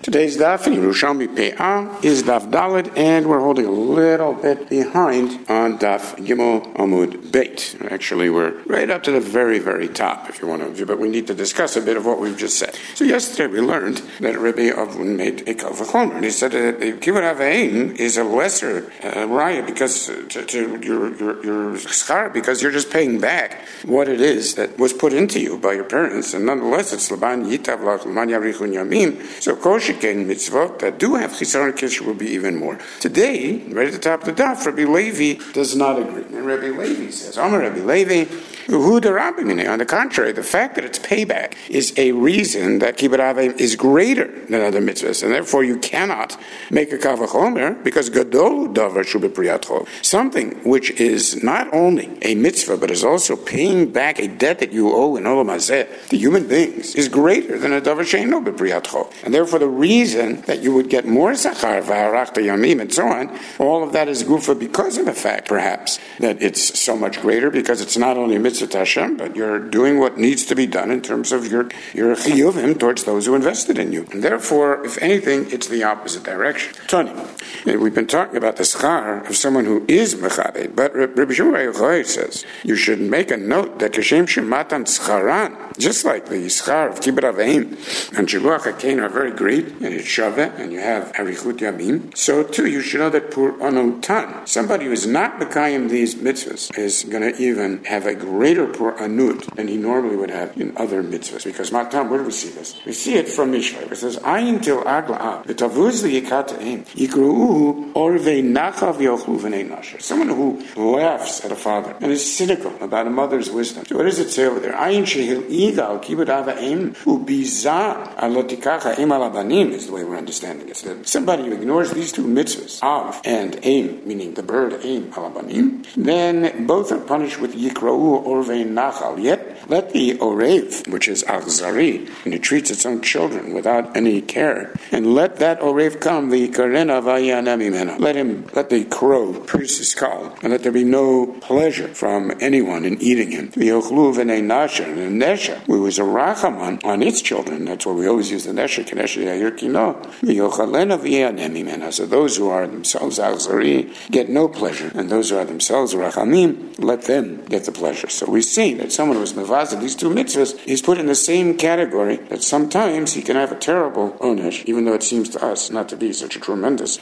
Today's daf in Yerushalmi Pe'ah is daf Daled, and we're holding a little bit behind on daf Gimel Amud Beit. Actually, we're right up to the very, very top, if you want to, but we need to discuss a bit of what we've just said. So yesterday we learned that Rabbi Avun made a kal v'chomer, and he said that kibbud avein is a lesser raya because to your schar, because you're just paying back what it is that was put into you by your parents, and nonetheless it's laban yitav lach laman yarichun yamim. So kosheken mitzvot that do have chisaron kish will be even more. Today, right at the top of the daf, Rabbi Levi does not agree, and Rabbi Levi says, Amar Rabbi Levi, on the contrary, the fact that it's payback is a reason that kibbud avein is greater than other mitzvahs, and therefore you cannot make a kal v'chomer because gadol davar shu b'priyat chov, something which is not only a mitzvah but is also paying back a debt that you owe in olam hazeh to human beings is greater than a davar she'eino b'priyat chov, and therefore the reason that you would get more zachar v'harachta yamim and so on, all of that is gufa because of the fact, perhaps, that it's so much greater because it's not only a mitzvah to Hashem, but you're doing what needs to be done in terms of your chiyuvim towards those who invested in you. And therefore, if anything, it's the opposite direction. Tony, we've been talking about the schar of someone who is mechabed, but Rabbi Shimon Bar Yochai says you should make a note that kashem shematan scharan, just like the schar of kibbud avein and shiluach hakein are very great, and it's shaveh, and you have arichut yamim, so too you should know that pur anutan, somebody who is not mekayim these mitzvahs, is going to even have a greater pur anut than he normally would have in other mitzvahs. Because Matam, where do we see this? We see it from Mishlei. It says, Ayin til agla v'tavuz liyikata'im yikru'uhu orvei nachav yochlu v'nei nasher. Someone who laughs at a father and is cynical about a mother's wisdom. So what does it say over there? Ayin shehil igal kibbud avein ubiza alotikach ha'im alabanim is the way we're understanding it. So somebody who ignores these two mitzvahs, av and aim, meaning the bird aim alabanim, then both are punished with yikra'u orvei nachal. Yet let the orev, which is achzari, and it treats its own children without any care, and let that orev come the karena vayana mimena. Let the crow pierce his skull, and let there be no pleasure from anyone in eating him. V'yochlu v'nei nasher, and the nesha, who is a rachaman on its children. That's why we always use the nesha, kenesha yayir kino. V'yochalena v'yana mimena. So those who are themselves achzari get no pleasure, and those who are themselves rachamim, let them get the pleasure. So we see that someone who is mevazah these two mitzvahs is put in the same category, that sometimes he can have a terrible onesh, even though it seems to us not to be such a tremendous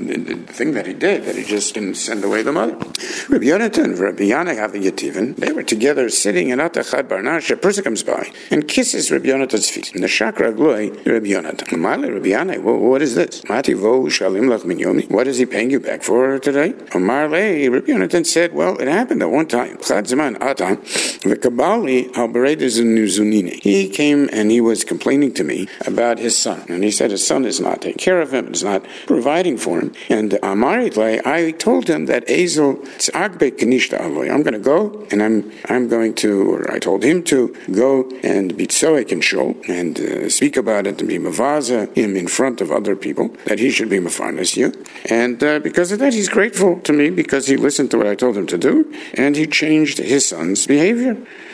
thing that he did, that he just didn't send away the mother. Rabbi Yonatan and Rabbi Yanai have the Yetivin. They were together sitting in Atachad Barnash. A person comes by and kisses Rabbi Yonatan's feet. And the Shakra Gloi, Rabbi Yonatan. Rabbi Yanai, what is this? Mati vo shalim lach min yomi. What is he paying you back for today? Marle, Rabbi Yonatan said, well, it happened at one time. Chad Zaman Atan, the Kabali Alberedes in Nuzunini. He came and he was complaining to me about his son. And he said his son is not taking care of him, is not providing for him. And Amaritle, I told him that Ezel Tzagbe Kanishta Aloy. I'm going to go and I'm going to, or I told him to go and be tzoek and show and speak about it and be mavaza him in front of other people, that he should be mafarnas you. And because of that, he's grateful to me because he listened to what I told him to do and he changed his son's behavior.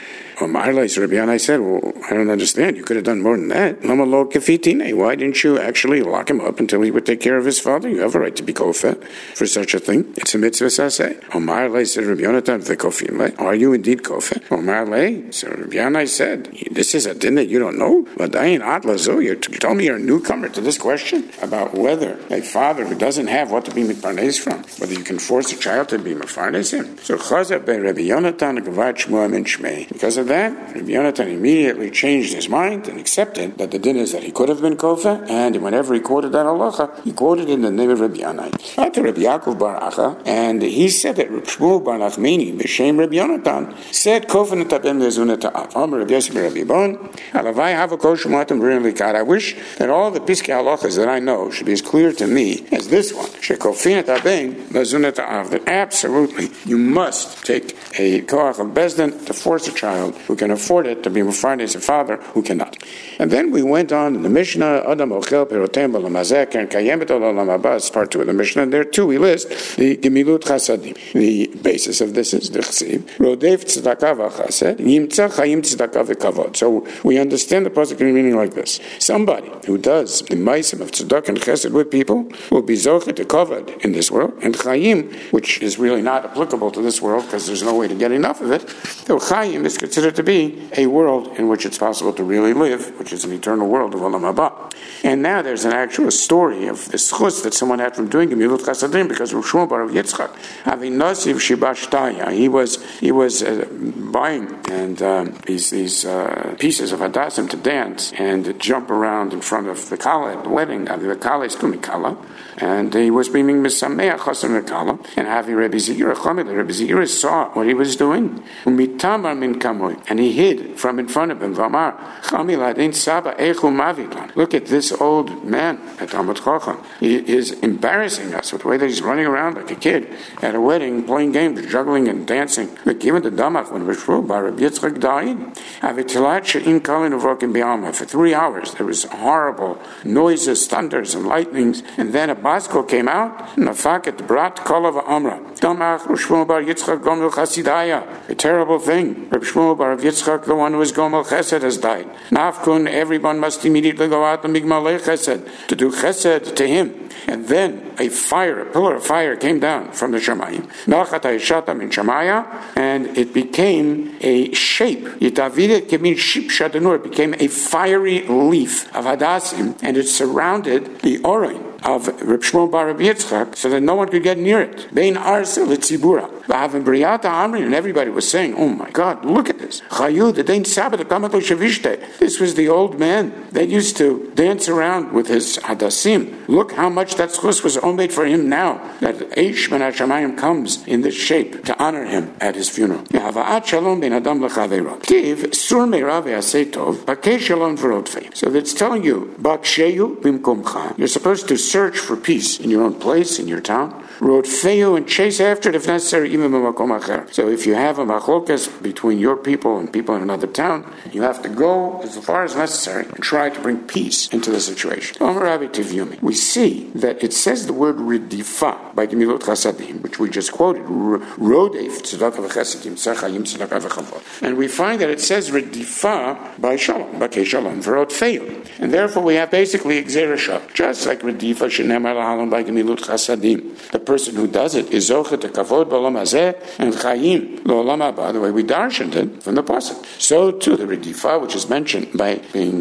Rabbi Yanai said, well, I don't understand. You could have done more than that. Why didn't you actually lock him up until he would take care of his father? You have a right to be kofeh for such a thing. It's a mitzvah saseh. Said, Rabbi Yonatan, are you indeed kofeh? So Rabbi Yanai said, this is a din that you don't know? You told me you're a newcomer to this question about whether a father who doesn't have what to be mitparnes from, whether you can force a child to be mitparnes him. So Chazar ben Rabbi Yonatan gavad shmuah min shmei. Because of that, Rabbi Yonatan immediately changed his mind and accepted that the din is that he could have been kofeh, and whenever he quoted that halacha, he quoted in the name of Rabbi Yanai. After Rabbi Yaakov bar Acha, and he said that Shmuel bar Nachmani, b'shem Rabbi Yonatan, said kofeh netabem lezunah ta'av. Amar Rabbi Yosef Rabbi Bon, halavai havakol shmuatim b'rin likat. I wish that all the piskei halachas that I know should be as clear to me as this one. Shekofeh netabem lezunah ta'av. That absolutely you must take a koach of bezdin to force a child who can afford it to be Mefarnes a father who cannot. And then we went on in the Mishnah, Adam Ochel Perotem B'Lamazeh Keren Kayemet Olam Haba, it's part 2 of the Mishnah, and there too we list the Gemilut Chasadim. The basis of this is the Chsiv, Rodef Tzedakah V'Chased, Yimtza Chayim Tzedakah V'Kavod. So we understand the pasuk meaning like this. Somebody who does the Maisim of Tzedakah and Chesed with people will be Zocheh to Kavod in this world, and Chayim, which is really not applicable to this world because there's no way to get enough of it, though Chayim is considered to be a world in which it's possible to really live, which is an eternal world of Olam Haba. And now there's an actual story of the schus that someone had from doing Gemilut Chasadim, because Rav Shmuel bar Rav Yitzchak, having Nasiv Shibashtaya, he was buying and these pieces of Hadassim to dance and jump around in front of the Kala at the wedding. The Kala is Kumikala, and he was being Misameach Chasam Kala, and having Rabbi Zira Chamil. Rabbi Zira saw what he was doing, Umitamar min Kamoy, and he hid from in front of him. Vamar Chamil Adin Saba Echu Maviklan. Look at this old man at Talmud Chacham. He is embarrassing us with the way that he's running around like a kid at a wedding, playing games, juggling and dancing. But given the Damach when Rav Yitzchak died, for 3 hours there was horrible noises, thunders and lightnings, and then a Basko came out, Nafaket Brat Kolava Amra. Damach Rav Shmuel bar Yitzchak Gomel Chasidaya. A terrible thing. Rav Shmuel bar Yitzchak, the one who is Gomel Chesed, has died. Nafkun, everyone must immediately go out to Migmalei Chesed to do Chesed to him. And then a pillar of fire came down from the Shamayim. And it became a shape. It became a fiery leaf of Hadassim, and it surrounded the Orin of Reb Shmuel bar Reb Yitzchak, so that no one could get near it. Bein Arsa Litzibura. And everybody was saying, oh my God, look at this. This was the old man that used to dance around with his Hadassim. Look how much that schus was made for him now, that Eish Ben HaShamayim comes in this shape to honor him at his funeral. So that's telling you, you're supposed to search for peace in your own place, in your town. And chase after it if necessary, even so if you have a machlokas between your people and people in another town, you have to go as far as necessary and try to bring peace into the situation. We see that it says the word ridifa by Gemilut Chasadim, which we just quoted, Rodef Tzedakah V'Chasadim Tzachayim Tzedakah V'Chavod, and we find that it says ridifa by Shalom, Bakei Shalom V'Rod Feyu, and therefore we have basically Gzerah, just like ridifa Shenemar Lahalom by Gemilut Chasadim. The person who does it is Zochet to Kavod B'Olam Hazeh and Chayim L'Olam Haba, the way we darshaned it from the pasuk. So too the ridifa, which is mentioned by being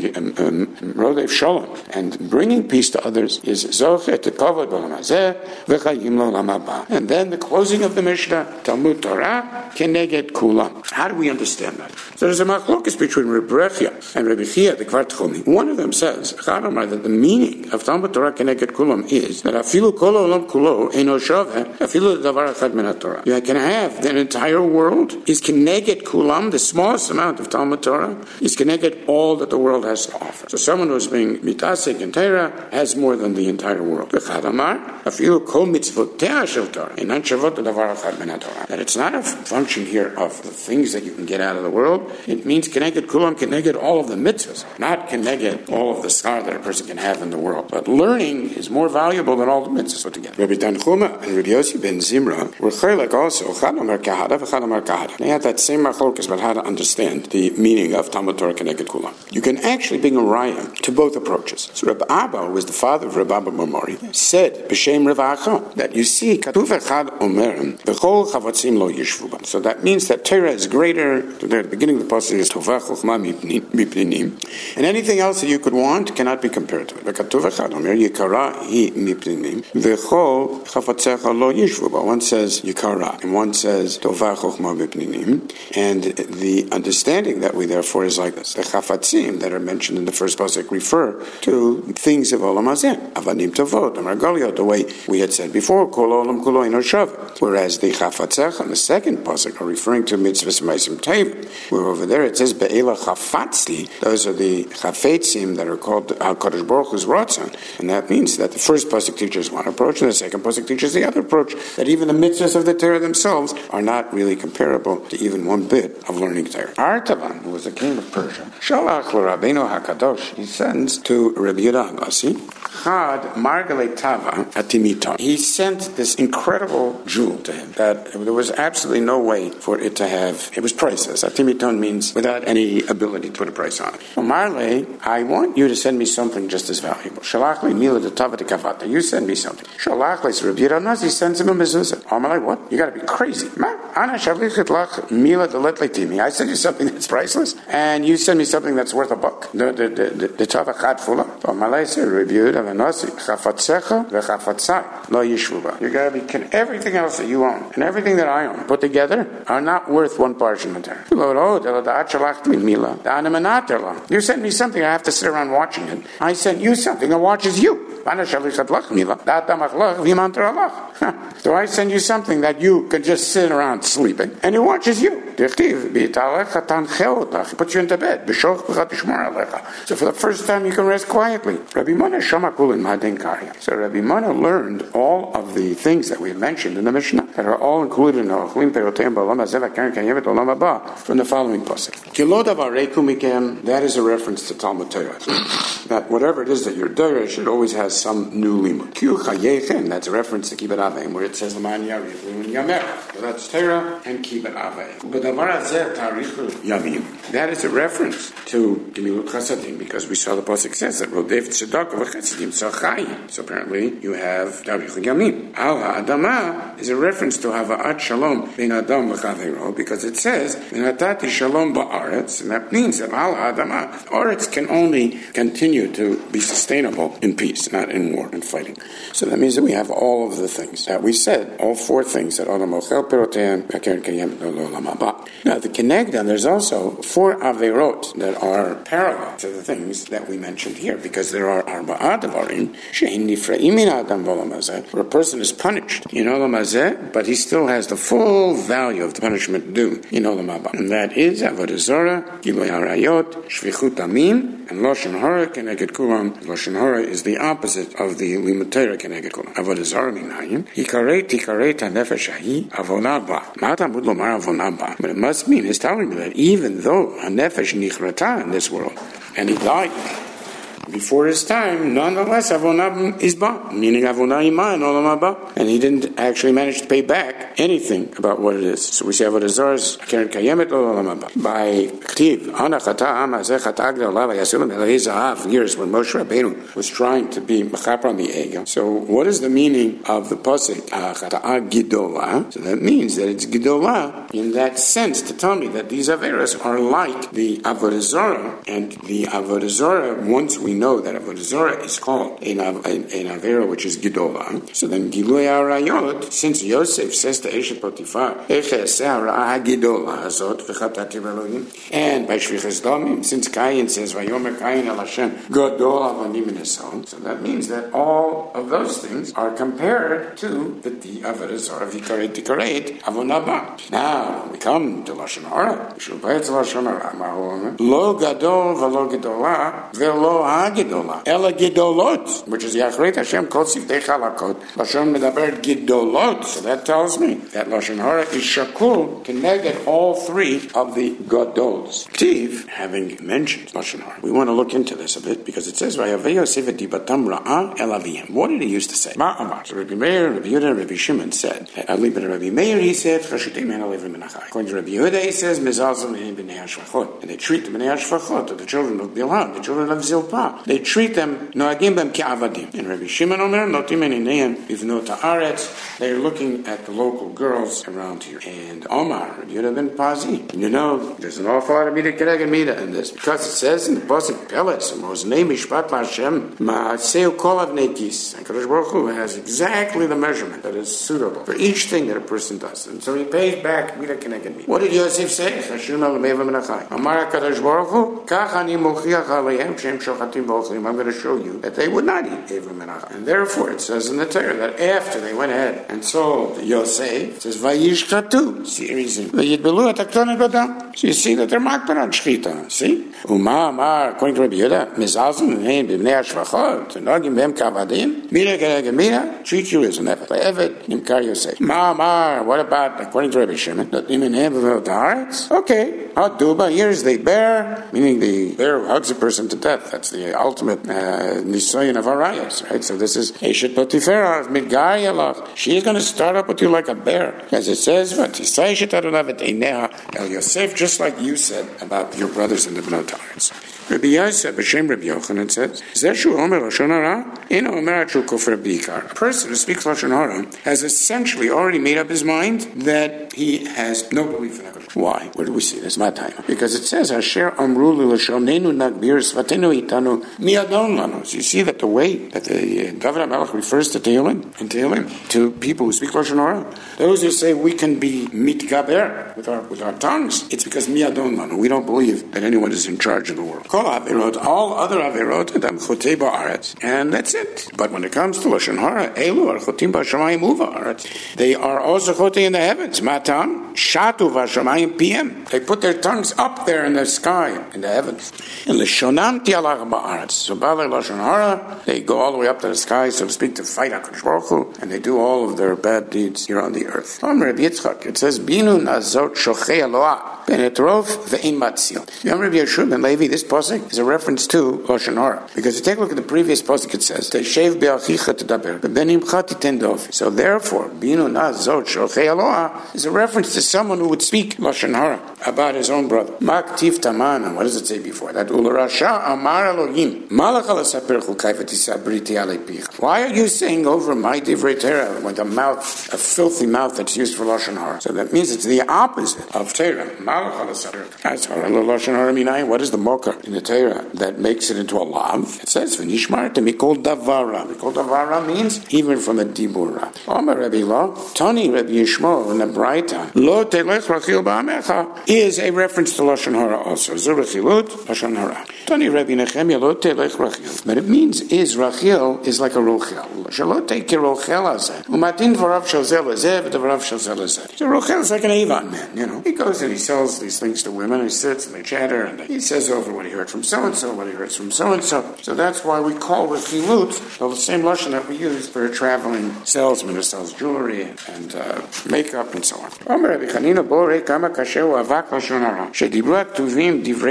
Rodef Shalom and bringing peace to others, is Zochet to Kavod B'Olam Hazeh V'Chayim L'Olam Haba. And then the closing of the Mishnah, Talmud Torah Keneged Kulam. How do we understand that? So there's a machlokas between Reb Rechia and Reb Chia, the Kvar Tchomi. One of them says that the meaning of Talmud Torah Keneged Kulam is that Afilu Kol Olam Kulo Eino Shaveh Afilu Davar Echad Min HaTorah. You can have the entire world is Keneged Kulam, the smallest amount of Talmud Torah is Keneged all that the world has to offer. So someone who's being mitasek in Torah has more than the entire world. V'chad Amar Afilu Kol Mitzvotea Shel Torah Einan Shavot Davar Echad Min HaTorah. That it's not a function here of the things that you can get out of the world. It means Keneged Kulam, Keneged all of the mitzvahs, not Keneged all of the schar that a person can have in the world. But learning is more valuable than all the mitzvahs put together. Rabbi Tanchuma and Rabbi Yossi ben Zimra were chelek also. Chad Amar Kahada, V'chad Amar Kahada. They had that same machlokas about how to understand the meaning of Talmud Torah Keneged Kulam. You can actually bring a raya to both approaches. So Rabbi Abba, who was the father of Rabbi Abba Marmori, said b'shem Rav Acha that you see Katuv Echad Omerem V'chol Chavatzim Lo Yishvu Ba. So that means that Torah is greater. The beginning of the passage is Tovah Chochma Mipninim, and anything else that you could want cannot be compared to it. V'Katuv Echad Omer Yikara Hi Mipninim V'chol Chavatzecha Lo Yishvu Ba. One says Yikara and one says Tovah Chochma Mipninim, and the understanding that we therefore is like this: the Chafatzim that are mentioned in the first pasuk refer to things of Olam Hazeh, Avanim Tovot, Amargaliot, the way we had said before, Kol Olam Kulo Eino Shaveh. Whereas the Chafatzech and the second pasuk are referring to mitzvahs Maisim Tevim, where over there it says Be'ela Chafatzti. Those are the Chafetzim that are called HaKadosh Baruch Hu's Ratzon, and that means that the first pasuk teaches one approach and the second pasuk teaches is the other approach, that even the mitzvahs of the Torah themselves are not really comparable to even one bit of learning Torah. Artavan, who was the king of Persia, Shalach l'Rabbeinu HaKadosh, he sends to Rabbi Yehuda Agassi, Chad Margale Tava Atimiton. He sent this incredible jewel to him that there was absolutely no way for it to have, it was priceless. Atimiton means without any ability to put a price on it. Marle, I want you to send me something just as valuable. Shalach li mila de Tava de Kavata. You send me something. Shalach li Rabbi Yehuda Agassi sends him a mezuzah. Amalei, what? You got to be crazy. Ana shavlichet lach mila de let letimi. I send you something that's priceless, and you send me something that's worth a buck. The Tava chad fula. Amalei said, Rabbi Yehuda Agassi chafatzecha vechafatzai lo yishvuba. You got to be everything else that you own and everything that I own put together are not worth one parsha Torah. You sent me something, I have to sit around watching it. I sent you something that watches you. Do I send you something that you can just sit around sleeping and it watches you? It puts you into bed. So for the first time you can rest quietly. Rabbi Mona So Rabbi Mona learned all of the things that we mentioned in the Mishnah that are all included in from the following pasuk. That is a reference to Talmud Torah. That whatever it is that you're doing should always have some new limud. That's a reference to Kibbut Avim, where it says L'man Yarif L'man Yamer. So that's Torah and Kibbut Avim. But that is a reference to Gemilut Chasadim, because we saw the pasuk says that Rodef Tzedakah v'Chasadim Tzachayim. So apparently you have Tarich Yamim. Al Ha'adama is a reference to Hava'at Shalom Ben Adam v'Chavero, because it says V'natati Shalom Ba'aretz, and that means that Al Ha'adama, Aretz can only continue to be sustainable in peace, not in war and fighting. So that means that we have all of the things that we said, all four things that Adam Ochel Peroteim V'Keren Kayem L'Olam Haba. Now the Kenegdan, there's also four Averot that are parallel to the things that we mentioned here, because there are Arba'at Avarim Shein Nifra'im Min Adam V'Olam Hazeh, where a person is punished in Olam Hazeh, but he still has the full value of the punishment due in Olam Haba. And that is Avodah Zarah, Gilui Harayot, Shvichut Amin, and Lashon Hara Keneged Kulam. Lashon Hara is the opposite of the Limud Torah Keneged Kulam. Avodah Zarah Minayim, Hikaret HaNefesh Hahi Avonah Ba. Ma'ata Mud Lomar Avonah Ba. But it must mean, it's telling me that even though a Nefesh Nichrata in this world, and he died before his time, nonetheless, Avonah is ba, meaning Avonah ima in Olam Haba, and he didn't actually manage to pay back anything about what it is. So we say Avodah Zarah's Keren Kayemet Olam Haba. By Ktiv, Ana Chata Am Hazeh Chata Agdel Lava Yasilim Elahei Zahav, years when Moshe Rabbeinu was trying to be Mechaper on the Egel. So what is the meaning of the pasuk Chata Gidola? So that means that it's Gidola in that sense to tell me that these Averas are like the Avodah Zarah, and the Avodah Zarah, once we know that Avodah Zarah is called an Avera which is Gidola. So then Gilui Arayot, since Yosef says to Eshet Potifar, Gidola Hazot v'chatati v'Elohim, and by Shvichas Damim, since Cain says Vayomer Cain El Hashem Gadol Avanim in his home, so that means that all of those things are compared to the Avodah Zarah Vikaret Tikaret Avonaba. Now we come to Lashon Hara. We should play it to Lashon Hara. Lo Gadol v'Lo Gedola v'Lo Gidola, Ela Gidolot, which is Yachret Hashem Kol Sivtei Chalakot, Lashon Medaber Gidolot. So that tells me that Lashon Hara is Shakul, connected all three of the Gadols. Ktiv, having mentioned Lashon Hara, we want to look into this a bit, because it says, Vayavei Yosef et dibatam ra'a el avihim. What did he used to say? Ma'amar. So Rabbi Meir, Rabbi Yehuda, and Rabbi Shimon said, Rabbi Meir, he said, According to Rabbi Yehuda, he says, Mezazim b'nei hashvachot. And they treat the b'nei hashvachot, or the children of Bilhah, the children of Zilpah. They treat them noagim bem ki'avadim. And Rabbi Shimon Omer notim enineim bivnot haaretz. They're looking at the local girls around here. And Omar, Rabbi Yehuda ben Pazi. You know, there's an awful lot of mida keneged mida in this, because it says in the pasuk Peles, Moznei mishpat laHashem ma'aseu kol avnei kis. And Kadosh Baruch Hu has exactly the measurement that is suitable for each thing that a person does, and so he pays back mida keneged mida. What did Yosef say? Amar Kadosh Baruch Hu, kach ani mochiach aleihem shem shochatim I'm going to show you that they would not eat Eivim Menacha. And therefore, it says in the Torah that after they went ahead and sold Yosef, it says, Vayishchatu. See the reason. Vayidbelu et haktonim badam. So you see that they're makbar on shchita. See? Uma amar, according to Rabbi Yehuda, mizalzim v'heim b'bnei hashvachot, nogim b'hem kavadim, mira keneged mira, treat you as an evet. Evet, nimkar Yosef. Ma amar, what about, according to Rabbi Shimon, that im in hem b'vel ta'aretz? Okay. Haduba, here's the bear, meaning the bear who hugs a person to death. That's the ultimate nisoyin of arayos, right? So this is Eshet Potiphera, midgai alach. She is going to start up with you like a bear. As it says, v'tisay Eshet Adonai v'teineha el Yosef, just like you said about your brothers in the Bnei Ta'aretz. Rabbi Yosef, B'Shem Rabbi Yochanan said, Zeshu Omer Lashon Hara, Eno Omer Atru Kofar B'Ikar. A person who speaks Lashon Hara has essentially already made up his mind that he has no belief in HaKadosh. Why? Where do we see this? Because it says, Asher Amru L'Lashonenu Nagbir Svatenu Itanu Miadon Lanu. So you see that the way that the David HaMelech refers to Tehillim, to people who speak Lashon Hara, those who say we can be mitgaber with our tongues, it's because Miadon Lanu. We don't believe that anyone is in charge of the world. All other averot, chotei ba'aretz, and that's it. But when it comes to Lashon Hara, elu are chotim b'shamayim uva'aretz. They are also chotei in the heavens. Matam shatu v'shamayim pm. They put their tongues up there in the sky, in the heavens. And l'shonam tialach ba'aretz. So b'alei Lashon Hara, they go all the way up to the sky, so to speak, to fight HaKadosh Baruch Hu, and they do all of their bad deeds here on the earth. It says, Binu nazot shochei Eloah benetrov ve'im matzil. Remember Rabbi Yeshua ben Levi, this pasuk is a reference to Lashon Hara. Because if you take a look at the previous pasuk, it says, Teshev be'achicha tedaber, be'benimcha titen dofi. So therefore, Binu nazot shochei Eloah is a reference to someone who would speak Lashon Hara about his own brother. Maktiv taman, what does it say before that? Ularasha amar Elohim, malach alasaper chukai v'tisabriti alei pich. Why are you saying over my divrei Torah with a mouth, a filthy mouth that's used for Lashon Hara? So that means it's the opposite of Torah. Malach alasaper. As Hara Lashon Hara minai, what is the mocha in the Torah that makes it into a lav? It says, v'nishmar mikol davara. Mikol davara means even from a dibura. Omer Rabbi Lo, Tani Rabbi Yishmael in the Braita, Lo telech rachil ba'amecha is a reference to Lashon Hara also. Zerachilut, Lashon Hara. Tani Rabbi Nechemia, Lo telech rachil. But it means Rachil is like a rochel. Shalot take a rochel azeh. Umatin v'rav shalzel azeh, v'rav shalzel azeh. So rochel is like an Avon man, you know. He goes and he sells these things to women, he sits and they chatter, and he says over what he heard from so-and-so, what he heard from so-and-so. So that's why we call Rechilut the same Lashon that we use for a traveling salesman who sells jewelry and makeup and so on.